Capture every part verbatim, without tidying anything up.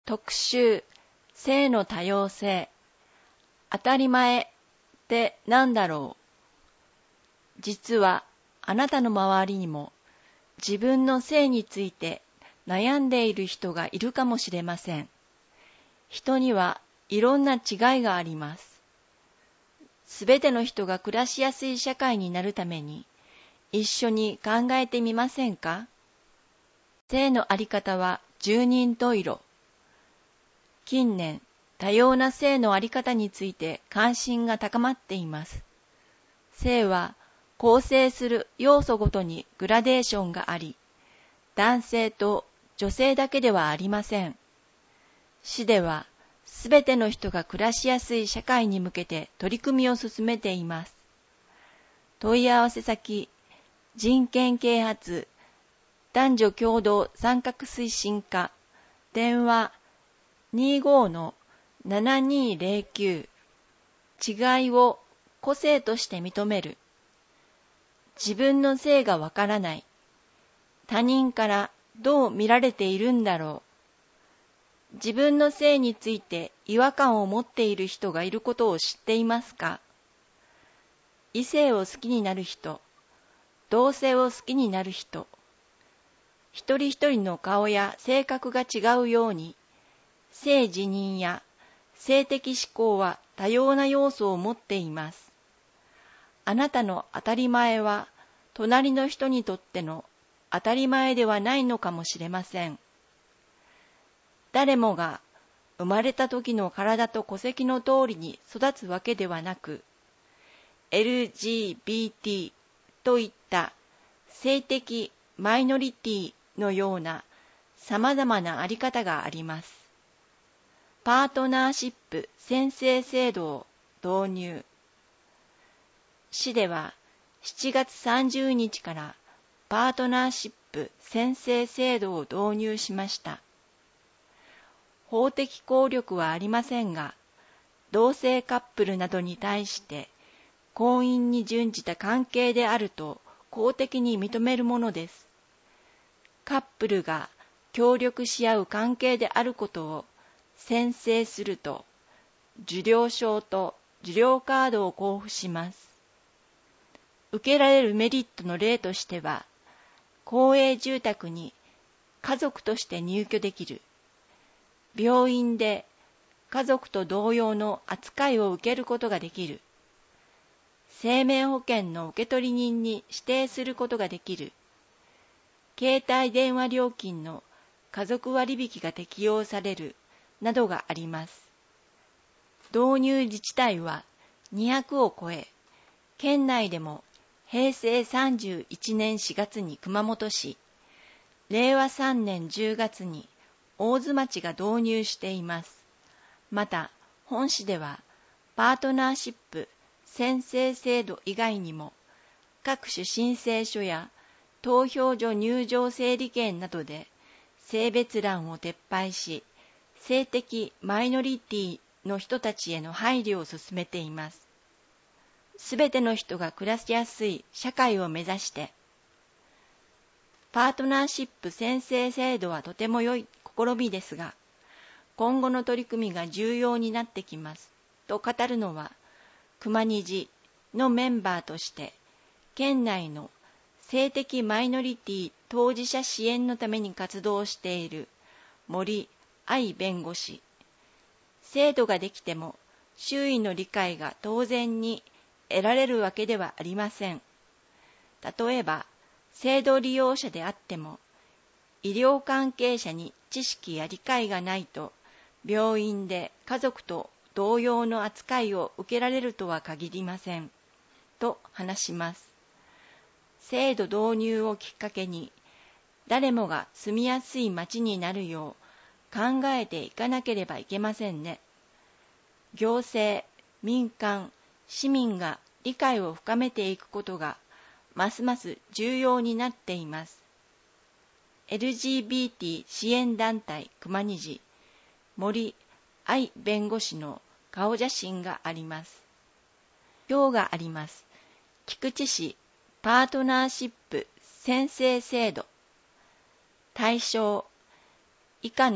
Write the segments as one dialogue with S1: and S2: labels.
S1: 特集、性の多様性。当たり前って何だろう。実はあなたの周りにも自分の性について悩んでいる人がいるかもしれません。人にはいろんな違いがあります。すべての人が暮らしやすい社会になるために一緒に考えてみませんか？性のあり方は十人十色。近年、多様な性のあり方について関心が高まっています。性は構成する要素ごとにグラデーションがあり、男性と女性だけではありません。市では、すべての人が暮らしやすい社会に向けて取り組みを進めています。問い合わせ先、人権啓発、男女共同参画推進課、電話 にじゅうご のななにーぜろきゅう、違いを個性として認める、自分の性がわからない、他人からどう見られているんだろう、自分の性について違和感を持っている人がいることを知っていますか？異性を好きになる人、同性を好きになる人、一人一人の顔や性格が違うように、性自認や性的指向は多様な要素を持っています。あなたの当たり前は、隣の人にとっての当たり前ではないのかもしれません。誰もが生まれた時の体と戸籍の通りに育つわけではなく、エルジービーティー といった性的マイノリティのような様々なあり方があります。パートナーシップ宣誓制度を導入。市ではしちがつさんじゅうにちからパートナーシップ宣誓制度を導入しました。法的効力はありませんが、同性カップルなどに対して婚姻に準じた関係であると公的に認めるものです。カップルが協力し合う関係であることを宣誓すると、受領証と受領カードを交付します。受けられるメリットの例としては、公営住宅に家族として入居できる、病院で家族と同様の扱いを受けることができる、生命保険の受取人に指定することができる、携帯電話料金の家族割引が適用されるなどがあります。導入自治体はにひゃくを超え、県内でもへいせいさんじゅういちねんしがつに熊本市、れいわさんねんじゅうがつに大津町が導入しています。また、本市ではパートナーシップ宣誓制度以外にも、各種申請書や投票所入場整理券などで性別欄を撤廃し、性的マイノリティの人たちへの配慮を進めています。すべての人が暮らしやすい社会を目指して、パートナーシップ宣誓制度はとても良い試みですが、今後の取り組みが重要になってきますと語るのは、熊虹のメンバーとして、県内の性的マイノリティ当事者支援のために活動している森愛弁護士。制度ができても周囲の理解が当然に得られるわけではありません。例えば、制度利用者であっても、医療関係者に知識や理解がないと、病院で家族と同様の扱いを受けられるとは限りません。と話します。制度導入をきっかけに、誰もが住みやすい街になるよう考えていかなければいけませんね。行政、民間、市民が理解を深めていくことがますます重要になっています。エルジービーティー 支援団体熊虹、森愛弁護士の顔写真があります。表があります。菊池市パートナーシップ宣誓制度。対象、以下の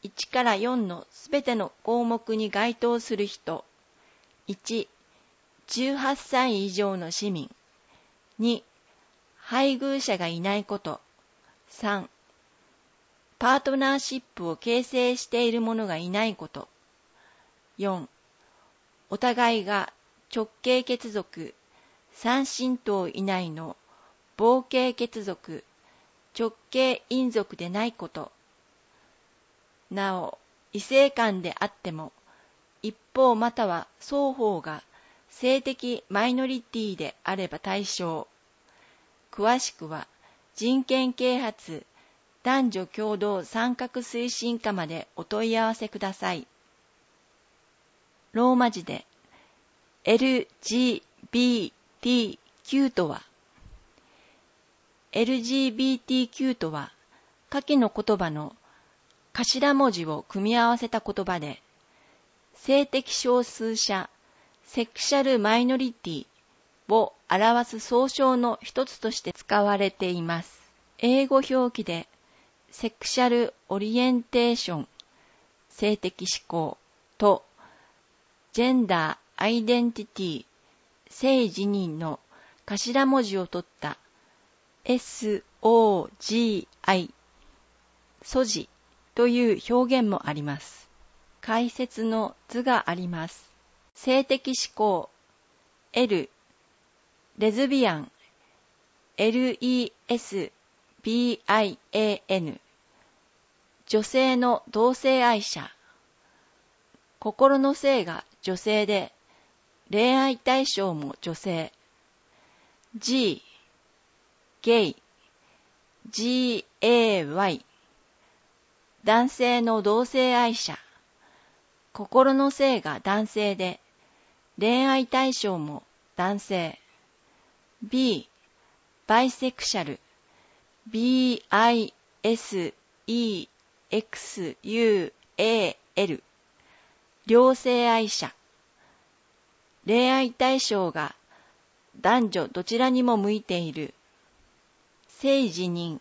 S1: いちからよんのすべての項目に該当する人。いち、じゅうはっさい以上の市民。に、配偶者がいないこと。さん、パートナーシップを形成している者がいないこと。よん、お互いが直系血族、三親等以内の傍系血族、直系姻族でないこと。なお、異性間であっても、一方または双方が性的マイノリティであれば対象。詳しくは、人権啓発男女共同参画推進課までお問い合わせください。ローマ字で エルジービーティーキュー とは エルジービーティーキュー とは下記の言葉の頭文字を組み合わせた言葉で、性的少数者、セクシャルマイノリティを表す総称の一つとして使われています。英語表記でセクシャルオリエンテーション、性的指向とジェンダーアイデンティティ、性自認の頭文字を取った エスオージーアイ、ソジという表現もあります。解説の図があります。性的指向 L、レズビアン レスビアン、女性の同性愛者、心の性が女性で恋愛対象も女性。 G、ゲイ ジーエーワイ、男性の同性愛者、心の性が男性で恋愛対象も男性。 B、バイセクシャル ビーアイエスイーエックスユーエーエル、両性愛者、恋愛対象が男女どちらにも向いている。性自認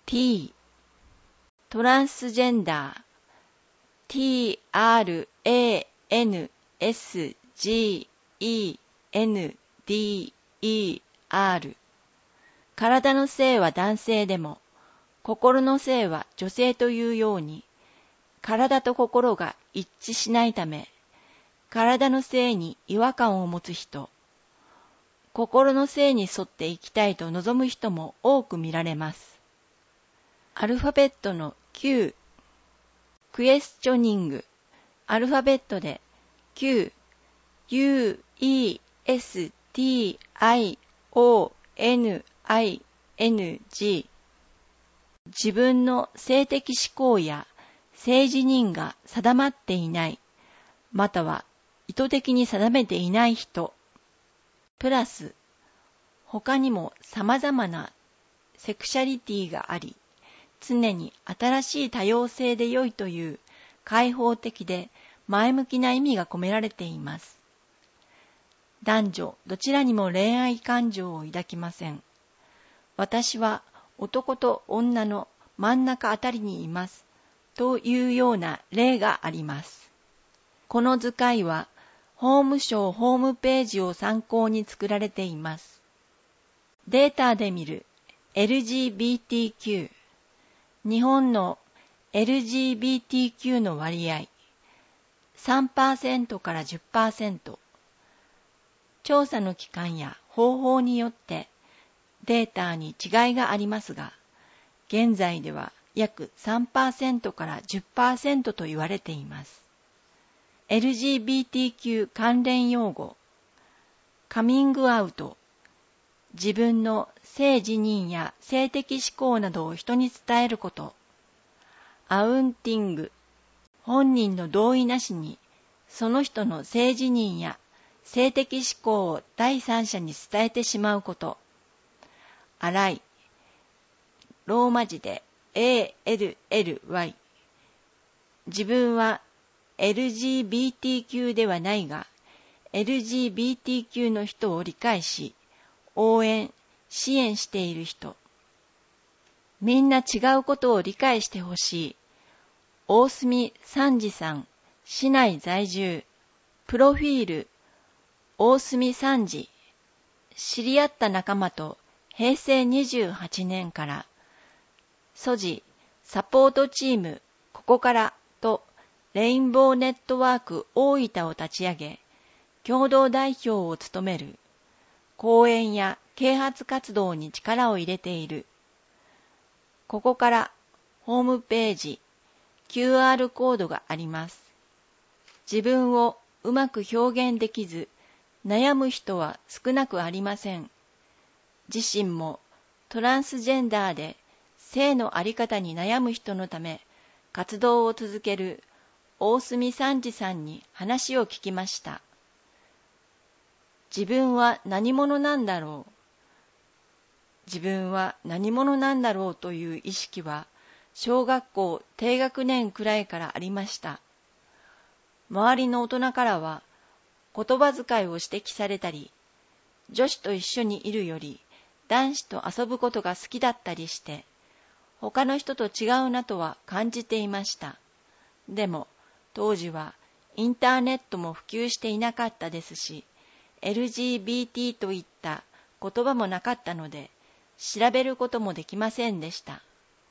S1: T、 トランスジェンダー ティーアールエーエヌエスジーイーエヌディーイーアール、 体の性は男性でも心の性は女性というように、体と心が一致しないため、体の性に違和感を持つ人、心の性に沿って生きたいと望む人も多く見られます。アルファベットの Q、 クエスチョニング、アルファベットで Q、 ユー イー エス ティー アイ オー エヌ アイ エヌ ジー、 自分の性的指向や性自認が定まっていない、または意図的に定めていない人、プラス他にも様々なセクシャリティがあり、常に新しい多様性で良いという開放的で前向きな意味が込められています。男女どちらにも恋愛感情を抱きません。私は男と女の真ん中あたりにいますというような例があります。この図解は法務省ホームページを参考に作られています。データで見る エルジービーティーキュー、 日本の エルジービーティーキュー の割合 さんパーセント から じゅっパーセント、調査の期間や方法によってデータに違いがありますが、現在では約 さんパーセント から じゅっパーセント と言われています。エルジービーティーキュー 関連用語、カミングアウト、自分の性自認や性的指向などを人に伝えること、アウンティング、本人の同意なしにその人の性自認や性的指向を第三者に伝えてしまうこと、アライ、ローマ字で エーエルエルワイ、自分は エルジービーティーキュー ではないが エルジービーティーキュー の人を理解し応援、支援している人、みんな違うことを理解してほしい、 大隅三次さん、市内在住。プロフィール、大隅三次。知り合った仲間とへいせいにじゅうはちねんから、ソジ、サポートチーム、ここからと、レインボーネットワーク大分を立ち上げ、共同代表を務める。講演や啓発活動に力を入れている。ここからホームページ、キューアール コードがあります。自分をうまく表現できず、悩む人は少なくありません。自身もトランスジェンダーで性のあり方に悩む人のため活動を続ける大隅三次さんに話を聞きました。自分は何者なんだろう。自分は何者なんだろうという意識は小学校低学年くらいからありました。周りの大人からは言葉遣いを指摘されたり、女子と一緒にいるより男子と遊ぶことが好きだったりして、他の人と違うなとは感じていました。でも当時はインターネットも普及していなかったですし、エルジービーティー といった言葉もなかったので、調べることもできませんでした。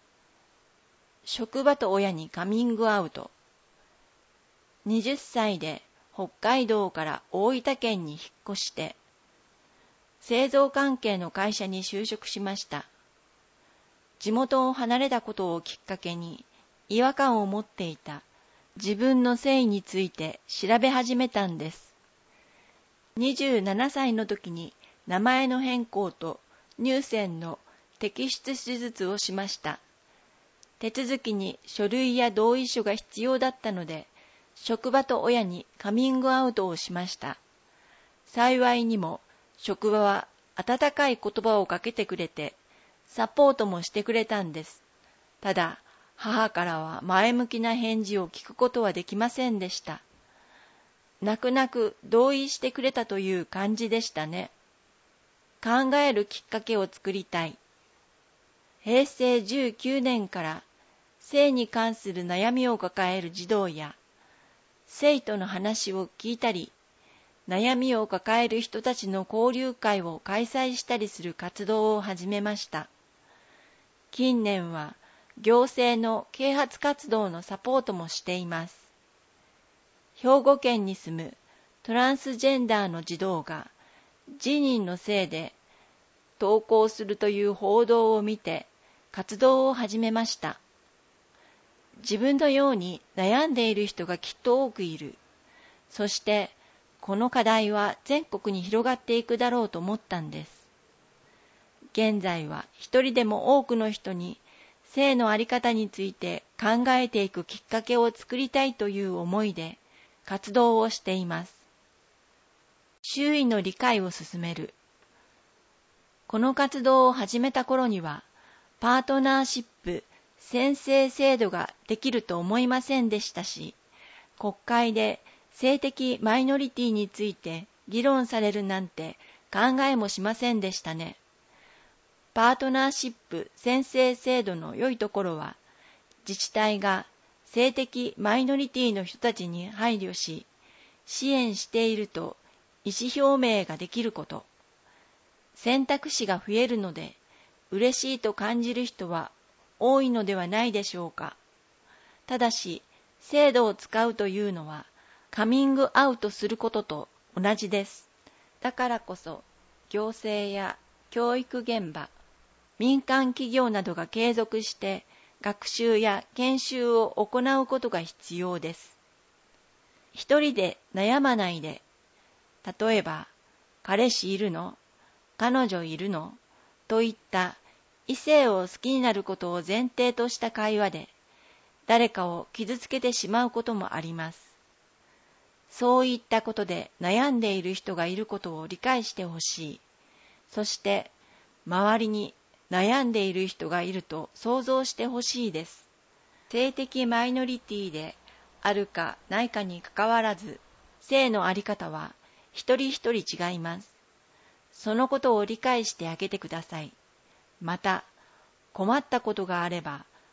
S1: 職場と親にカミングアウト。はたちで北海道から大分県に引っ越して、製造関係の会社に就職しました。地元を離れたことをきっかけに違和感を持っていた自分の性について調べ始めたんです。にじゅうななさいの時に名前の変更と乳腺の摘出手術をしました。手続きに書類や同意書が必要だったので、職場と親にカミングアウトをしました。幸いにも職場は温かい言葉をかけてくれて、サポートもしてくれたんです。ただ、母からは前向きな返事を聞くことはできませんでした。泣く泣く同意してくれたという感じでしたね。考えるきっかけを作りたい。へいせいじゅうきゅうねんから性に関する悩みを抱える児童や生徒の話を聞いたり、悩みを抱える人たちの交流会を開催したりする活動を始めました。近年は行政の啓発活動のサポートもしています。兵庫県に住むトランスジェンダーの児童が自認の性で登校するという報道を見て活動を始めました。自分のように悩んでいる人がきっと多くいる。そしてこの課題は全国に広がっていくだろうと思ったんです。現在は一人でも多くの人に性のあり方について考えていくきっかけを作りたいという思いで活動をしています。周囲の理解を進める。この活動を始めた頃には、パートナーシップ宣誓制度ができると思いませんでしたし、国会で性的マイノリティについて議論されるなんて考えもしませんでしたね。パートナーシップ宣誓制度の良いところは、自治体が性的マイノリティの人たちに配慮し、支援していると意思表明ができること。選択肢が増えるので、嬉しいと感じる人は多いのではないでしょうか。ただし、制度を使うというのは、カミングアウトすることと同じです。だからこそ、行政や教育現場、民間企業などが継続して学習や研修を行うことが必要です。一人で悩まないで、例えば、彼氏いるの？彼女いるの？といった異性を好きになることを前提とした会話で、誰かを傷つけてしまうこともあります。そういったことで悩んでいる人がいることを理解してほしい。そして、周りに悩んでいる人がいると想像してほしいです。性的マイノリティであるかないかにかかわらず、性のあり方は一人一人違います。そのことを理解してあげてください。また、困ったことがあれば、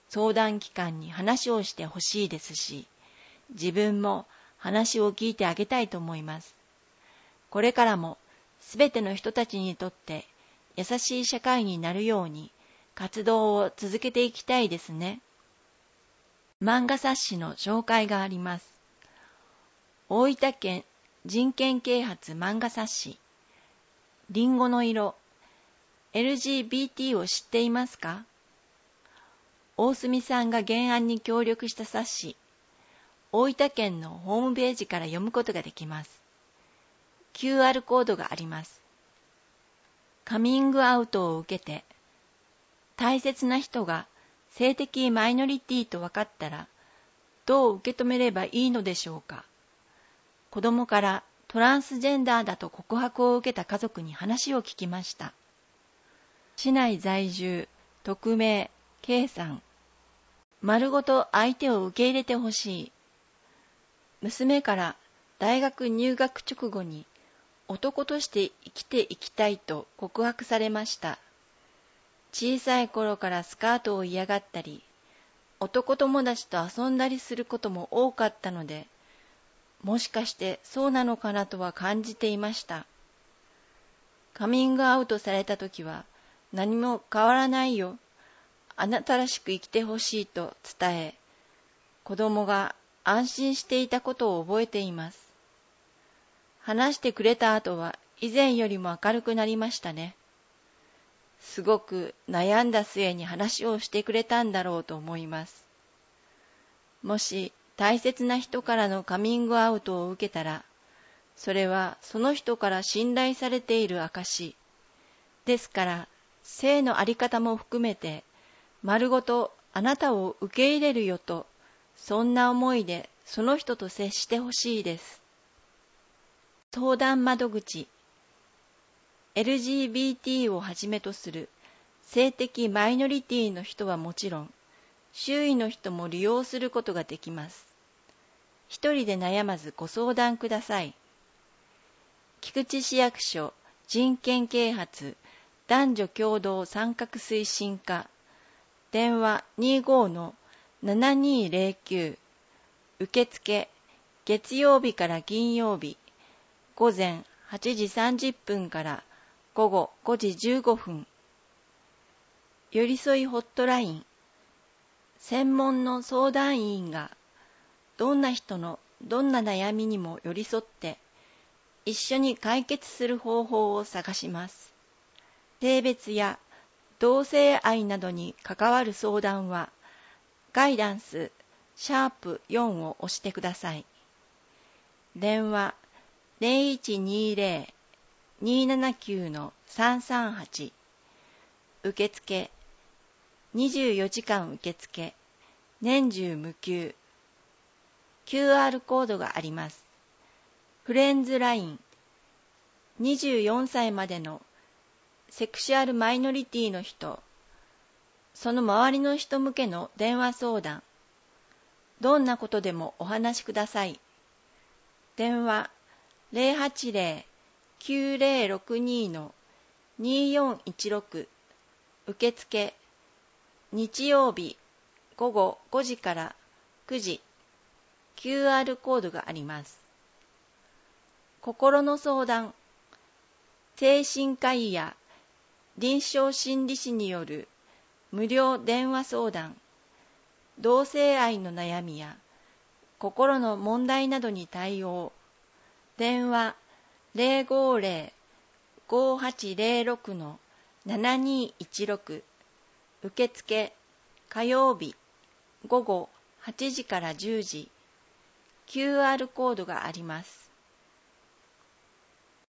S1: 相談機関に話をしてほしいですし、自分も話を聞いてあげたいと思います。これからもすべての人たちにとって優しい社会になるように活動を続けていきたいですね。漫画冊子の紹介があります。大分県人権啓発漫画冊子、リンゴの色、エルジービーティー を知っていますか？大隅さんが原案に協力した冊子、大分県のホームページから読むことができます。キューアール コードがあります。カミングアウトを受けて、大切な人が性的マイノリティと分かったら、どう受け止めればいいのでしょうか。子供からトランスジェンダーだと告白を受けた家族に話を聞きました。市内在住、匿名、K さん。丸ごと相手を受け入れてほしい。娘から大学入学直後に男として生きていきたいと告白されました。小さい頃からスカートを嫌がったり、男友達と遊んだりすることも多かったので、もしかしてそうなのかなとは感じていました。カミングアウトされたときは、何も変わらないよ。あなたらしく生きてほしいと伝え、子供が安心していたことを覚えています。話してくれた後は以前よりも明るくなりましたね。すごく悩んだ末に話をしてくれたんだろうと思います。もし大切な人からのカミングアウトを受けたら、それはその人から信頼されている証ですから、性のあり方も含めて、丸ごとあなたを受け入れるよと、そんな思いでその人と接してほしいです。相談窓口、エルジービーティー をはじめとする性的マイノリティの人はもちろん、周囲の人も利用することができます。一人で悩まずご相談ください。菊池市役所人権啓発男女共同参画推進課、電話 にじゅうごのななにーぜろきゅう、受付、月曜日から金曜日、午前はちじさんじゅっぷんから午後ごじじゅうごふん。寄り添いホットライン、専門の相談員がどんな人のどんな悩みにも寄り添って一緒に解決する方法を探します。性別や同性愛などに関わる相談はガイダンスシャープよんを押してください。電話 ゼロいちにゼロ にーななきゅうのさんさんはち、受付にじゅうよじかん受付、年中無休、キューアール コードがあります。フレンズライン、にじゅうよんさいまでのセクシュアルマイノリティの人、その周りの人向けの電話相談、どんなことでもお話しください。電話 ゼロはちゼロ きゅうゼロろくにのにーよんいちろく、受付日曜日午後ごじからくじ、キューアール コードがあります。心の相談、精神科医や臨床心理士による無料電話相談、同性愛の悩みや心の問題などに対応、電話 ゼロごゼロ ごはちゼロろくのななにいちろく、受付火曜日午後はちじからじゅうじ、キューアール コードがあります。